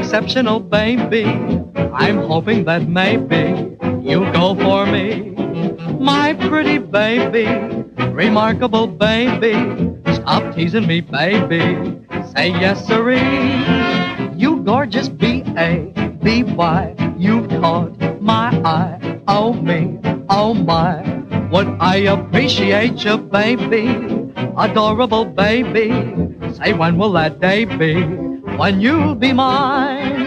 exceptional, baby. I'm hoping that maybe you'll go for me. My pretty baby, remarkable baby. Stop teasing me, baby. Say yes, sirree. You gorgeous B-A-B-Y. You've caught my eye. Oh, me, oh, my. Would I appreciate you, baby? Adorable baby. Say, when will that day be? When you'll be mine.